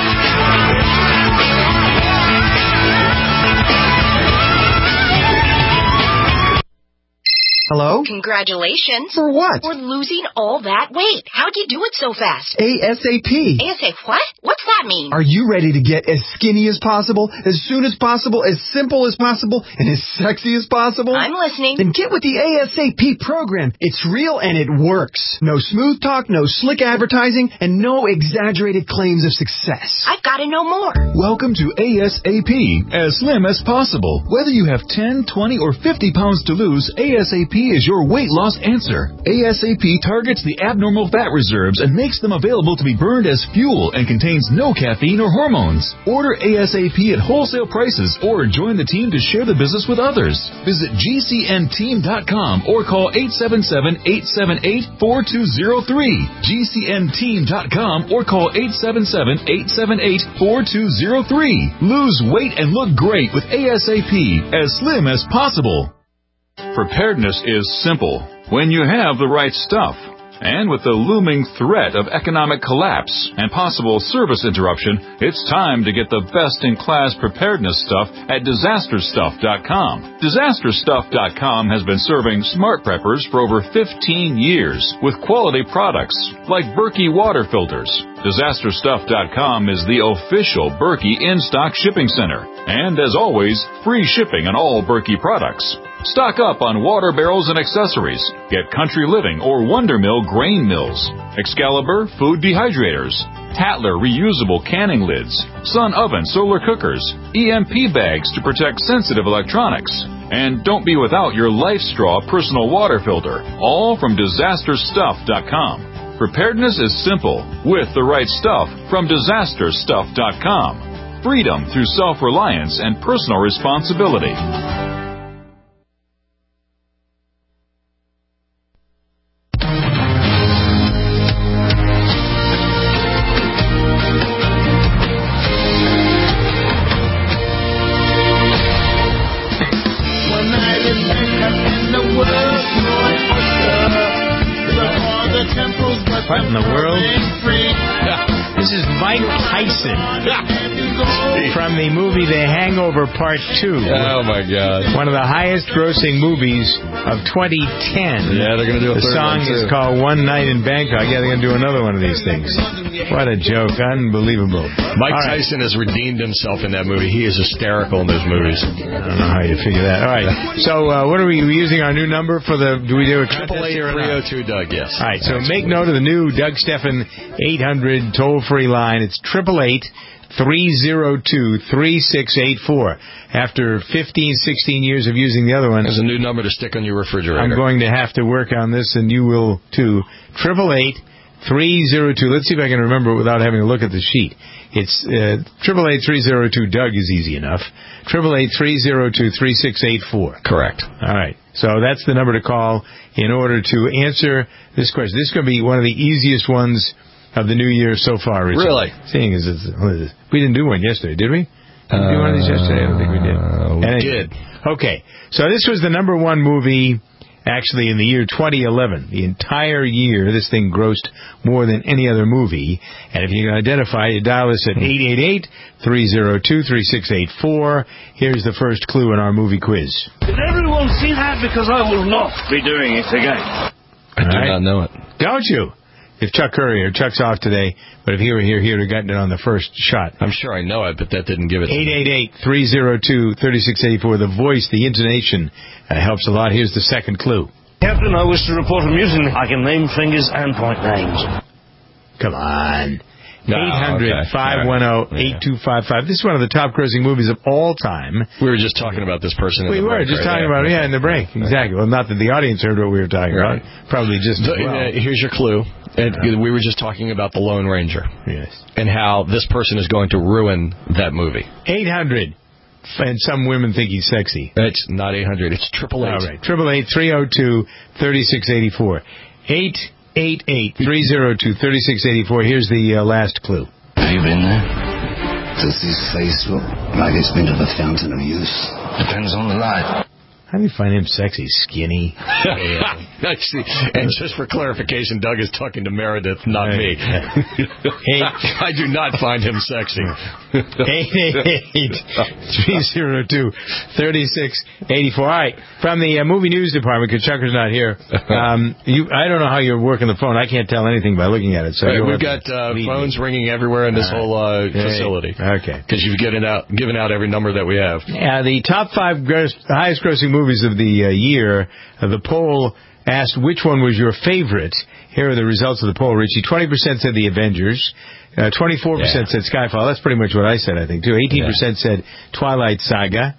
Hello? Congratulations. For what? For losing all that weight. How'd you do it so fast? ASAP. ASAP what? What's that mean? Are you ready to get as skinny as possible, as soon as possible, as simple as possible, and as sexy as possible? I'm listening. Then get with the ASAP program. It's real and it works. No smooth talk, no slick advertising, and no exaggerated claims of success. I've got to know more. Welcome to ASAP, as slim as possible. Whether you have ten, twenty, or fifty pounds to lose, ASAP is your weight loss answer. ASAP targets the abnormal fat reserves and makes them available to be burned as fuel and contains no caffeine or hormones. Order ASAP at wholesale prices or join the team to share the business with others. Visit G C N team dot com or call eight seven seven, eight seven eight, four two zero three. G C N team dot com or call eight seven seven, eight seven eight, four two zero three. Lose weight and look great with ASAP, as slim as possible. Preparedness is simple when you have the right stuff. And with the looming threat of economic collapse and possible service interruption, it's time to get the best-in-class preparedness stuff at disaster stuff dot com. disaster stuff dot com has been serving smart preppers for over fifteen years with quality products like Berkey water filters. disaster stuff dot com is the official Berkey in-stock shipping center. And as always, free shipping on all Berkey products. Stock up on water barrels and accessories. Get Country Living or Wonder Mill grain mills, Excalibur food dehydrators, Tatler reusable canning lids, Sun oven solar cookers, E M P bags to protect sensitive electronics. And don't be without your LifeStraw personal water filter, all from disaster stuff dot com. Preparedness is simple with the right stuff from disaster stuff dot com. Freedom through self-reliance and personal responsibility. What in the world? This is Mike Tyson from the movie The Hangover Part two. Oh, my God. One of the highest-grossing movies of twenty ten. Yeah, they're going to do a The third song one, too. is called One Night in Bangkok. Yeah, they're going to do another one of these things. What a joke. Unbelievable. Mike All right. Tyson has redeemed himself in that movie. He is hysterical in those movies. I don't know how you figure that. All right. So, uh, what are we we using our new number for the? Do we do a Triple eight three oh two Doug. Yes. All right. So make note of the new Doug Steffen eight hundred toll-free line. It's triple eight three oh two three six eight four. After fifteen, sixteen years of using the other one, there's a new number to stick on your refrigerator. I'm going to have to work on this, and you will too. Triple eight three oh two. Let's see if I can remember it without having to look at the sheet. It's uh, triple eight three oh two. Doug is easy enough. Triple eight three oh two three six eight four. Correct. All right. So that's the number to call in order to answer this question. This is going to be one of the easiest ones of the new year so far, Richard. Really? Seeing as it's, we didn't do one yesterday, did we? Did we do one of these yesterday? I don't think we did. Uh, we anyway. did. Okay. So this was the number one movie, actually, in the year twenty eleven. The entire year, this thing grossed more than any other movie. And if you can identify, you dial us at eight eight eight three oh two three six eight four. Here's the first clue in our movie quiz. Did everyone see that? Because I will not be doing it again. I do not know it. Don't you? If Chuck Currier, Chuck's off today, but if he were here, he would have gotten it on the first shot. I'm sure I know it, but that didn't give it to me. eight eight eight three oh two three six eight four. The voice, the intonation uh, helps a lot. Here's the second clue. Captain, I wish to report a mutiny. I can name fingers and point names. Come on. No, eight hundred five one zero eight two five five. This is one of the top grossing movies of all time. We were just talking about this person in we the break. We were just right talking there. about it, yeah, in the break. Exactly. Well, not that the audience heard what we were talking Right. about. Probably just So, as well. uh, here's your clue. And Yeah. we were just talking about the Lone Ranger. Yes. And how this person is going to ruin that movie. eight hundred and some women think he's sexy. It's not eight hundred. It's triple eight. All right. Triple eight three oh two thirty six eighty four. Eight eight eight three oh two thirty six eighty four. Here's the uh, last clue. Have you been there? Does his face look like it's been to the fountain of youth? Depends on the light. How do you find him sexy? Skinny? Actually, and just for clarification, Doug is talking to Meredith, not me. Hey, I do not find him sexy. eight eight eight three oh two thirty six eighty four. All right, from the uh, movie news department, because Chucker's not here. Um, you, I don't know how you're working the phone. I can't tell anything by looking at it. So right, we've got uh, phones me. ringing everywhere in this uh, whole uh, facility. Okay, because you've given out given out every number that we have. Yeah, the top five gross, highest grossing movies movies of the uh, year. Uh, the poll asked which one was your favorite. Here are the results of the poll, Richie. twenty percent said The Avengers. Uh, twenty-four percent yeah. said Skyfall. That's pretty much what I said, I think, too. eighteen percent yeah. said Twilight Saga.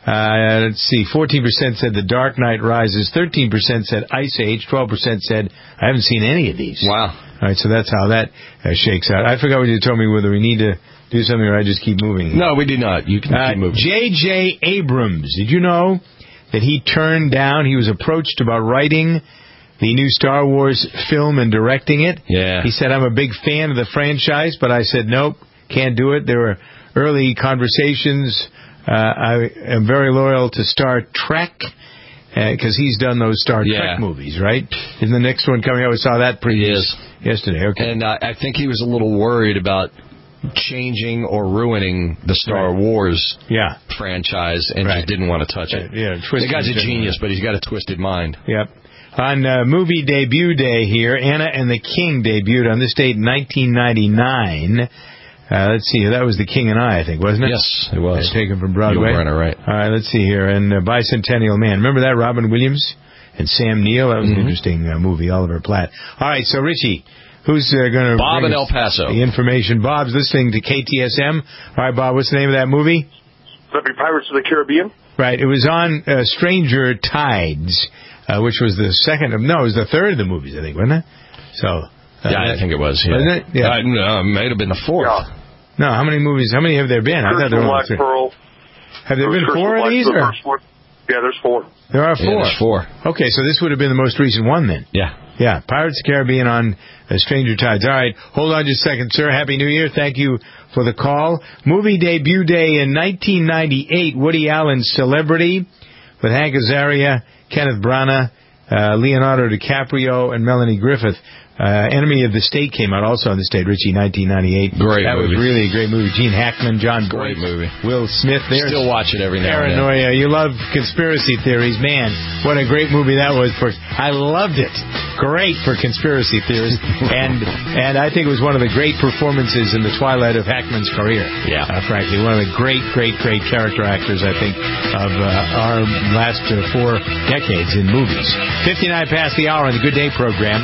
Uh, let's see, fourteen percent said The Dark Knight Rises. thirteen percent said Ice Age. twelve percent said, I haven't seen any of these. Wow. All right, so that's how that uh, shakes out. I forgot what you told me, whether we need to do something or I just keep moving. No, we do not. You can uh, keep moving. J J Abrams. Did you know that he turned down, he was approached about writing the new Star Wars film and directing it? Yeah. He said, I'm a big fan of the franchise, but I said, nope, can't do it. There were early conversations. Uh, I am very loyal to Star Trek, because uh, he's done those Star yeah. Trek movies, right? Isn't the next one coming out? We saw that preview yesterday. Okay. And uh, I think he was a little worried about changing or ruining the Star right. Wars yeah. franchise and right. just didn't want to touch it. Uh, yeah, the guy's a genius, but he's got a twisted mind. Yep. On uh, movie debut day here, Anna and the King debuted on this date in nineteen ninety-nine. Uh, let's see, that was The King and I, I think, wasn't it? Yes, it was. Taken from Broadway. You were right. All right, let's see here. And uh, Bicentennial Man. Remember that, Robin Williams and Sam Neill? That was mm-hmm. an interesting uh, movie, Oliver Platt. All right, so Richie, who's uh, going to Bob in El Paso. The information. Bob's listening to K T S M. All right, Bob, what's the name of that movie? Pirates of the Caribbean. Right, it was on uh, Stranger Tides, uh, which was the second of, no, it was the third of the movies, I think, wasn't it? So, uh, yeah, I think it was. Yeah. Wasn't it? Yeah. Uh, no, it might have been the fourth. Yeah. No, how many movies, how many have there been? Curse I thought there were Black three. Pearl. Have there Curse been four of these? Or? Yeah, there's four. There are four. Yeah, there's four. Okay, so this would have been the most recent one then. Yeah. Yeah, Pirates of the Caribbean on uh, Stranger Tides. All right, hold on just a second, sir. Happy New Year. Thank you for the call. Movie debut day in nineteen ninety-eight, Woody Allen's Celebrity with Hank Azaria, Kenneth Branagh, uh, Leonardo DiCaprio, and Melanie Griffith. Uh, Enemy of the State came out also on this date, Richie, nineteen ninety-eight. Great that movie. That was really a great movie. Gene Hackman, John Boyd, great movie. Will Smith. There's Still watch it every now and then. Paranoia. You love conspiracy theories. Man, what a great movie that was. For I loved it. Great for conspiracy theories. and and I think it was one of the great performances in the twilight of Hackman's career. Yeah. Uh, frankly, one of the great, great, great character actors, I think, of uh, our last uh, four decades in movies. fifty-nine past the hour on the Good Day program.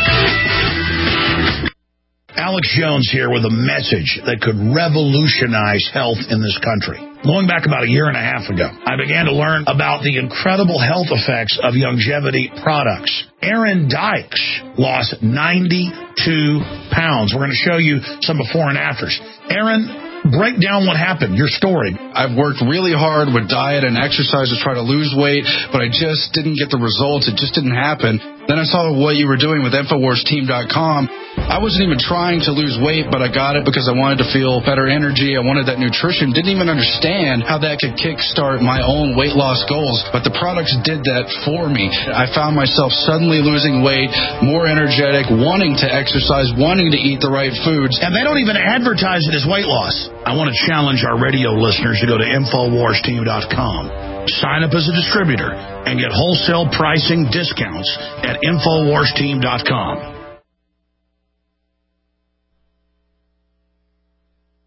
Alex Jones here with a message that could revolutionize health in this country. Going back about a year and a half ago, I began to learn about the incredible health effects of longevity products. Aaron Dykes lost ninety-two pounds. We're going to show you some before and afters. Aaron, break down what happened, your story. I've worked really hard with diet and exercise to try to lose weight, but I just didn't get the results. It just didn't happen. Then I saw what you were doing with Infowars Team dot com. I wasn't even trying to lose weight, but I got it because I wanted to feel better energy. I wanted that nutrition. Didn't even understand how that could kickstart my own weight loss goals, but the products did that for me. I found myself suddenly losing weight, more energetic, wanting to exercise, wanting to eat the right foods. And they don't even advertise it as weight loss. I want to challenge our radio listeners to go to Infowars Team dot com. Sign up as a distributor and get wholesale pricing discounts at Infowars Team dot com.